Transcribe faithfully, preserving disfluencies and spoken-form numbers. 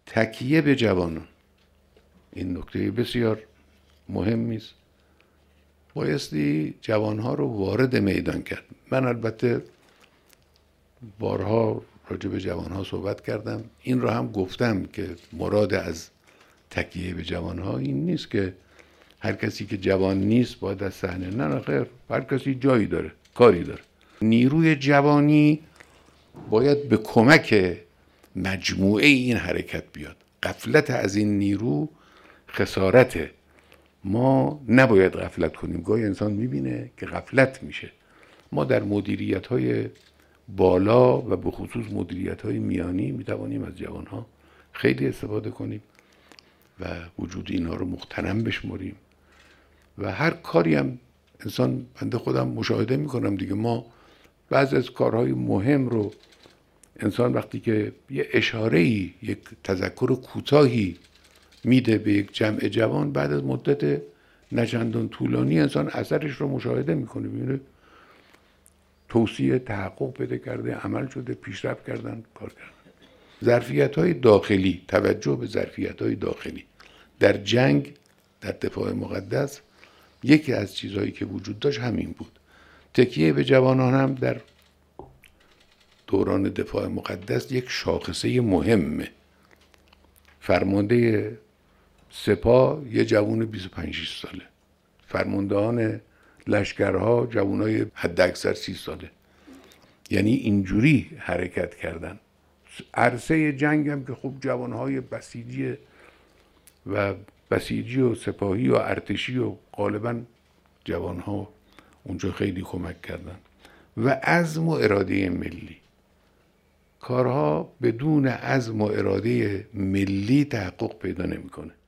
تکیه به جوانان این نکته بسیار مهمی است. بایستی جوانها رو وارد میدان کرد. من البته بارها راجع به جوانها صحبت کردم، این رو هم گفتم که مراد از تکیه به جوانها این نیست که هر کسی که جوان نیست باید از صحنه، نه نه خیر، هر کسی جایی داره، کاری داره. نیروی جوانی باید به کمک مجموعه این حرکت بیاد. غفلت از این نیرو خسارته. ما نباید غفلت کنیم. گاهی انسان میبینه که غفلت میشه. ما در مدیریت‌های بالا و به خصوص مدیریت‌های میانی میتوانیم از جوانها خیلی استفاده کنیم و وجود اینها رو مغتنم بشمریم و هر کاری هم انسان، بنده خودم مشاهده میکنم دیگه، ما بعضی از کارهای مهم رو انسان وقتی که یه اشاره‌ای، یک تذکر کوتاهی میده به یک جمع جوان، بعد از مدت نچندان طولانی انسان اثرش رو مشاهده میکنه، میبینه توصیه تحقق پیدا کرده، عمل شده، پیشرفت کردن، کار کردن. ظرفیت‌های داخلی، توجه به ظرفیت‌های داخلی در جنگ، در دفاع مقدس، یکی از چیزهایی که وجود داشت همین بود. تکیه به جوانان هم در دوران دفاع مقدس یک شاخصه مهمه. فرمانده سپاه یه جوان بیست و پنج ساله، فرماندهان لشکرها جوانای حد اکثر سی ساله. یعنی اینجوری حرکت کردن. عرصه جنگ هم که خوب جوانهای بسیجی و بسیجی و سپاهی و ارتشی و غالبا جوانها اونجا خیلی کمک کردن. و عزم و اراده ملی. کارها بدون عزم و اراده ملی تحقق پیدا نمیکنه.